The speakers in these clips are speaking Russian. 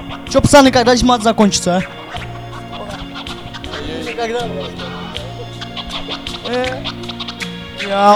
Чё, пацаны, когда здесь мат закончится, а? Никогда. Яу.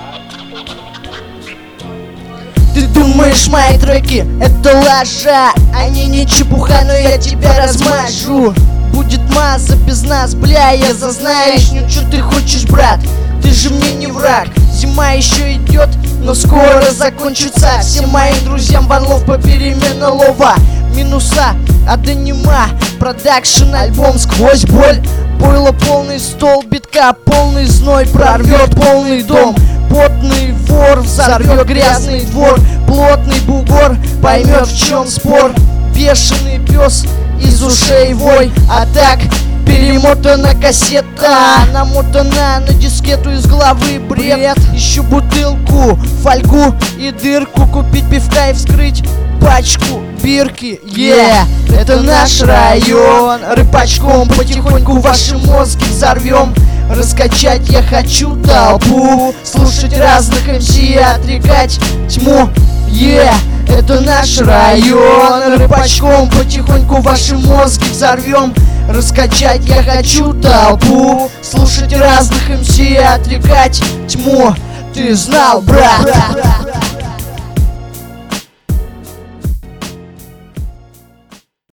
Ты думаешь, мои треки это лажа? Они не чепуха, но я тебя размажу. Будет масса без нас, бля, я зазнаюсь. Ну чё ты хочешь, брат? Ты же мне не враг. Зима еще идет, но скоро закончится. Всем моим друзьям ванлов попеременно лова. Минуса от анима, продакшн, альбом сквозь боль. Пойло полный стол, битка полный зной, прорвет полный дом. Потный вор взорвет грязный двор. Плотный бугор поймет, в чем спор. Бешеный пес из ушей вой. А так перемотана кассета, намотана на дискету, из головы бред. Ищу бутылку, фольгу и дырку, купить пивка и вскрыть пачку бирки. Это наш район. Рыбачком потихоньку ваши мозги взорвем. Раскачать я хочу толпу, слушать разных МС и отрекать тьму. Это наш район. Рыбачком потихоньку ваши мозги взорвем. Раскачать я хочу толпу, слушать разных МС и отрекать тьму. Ты знал, брат?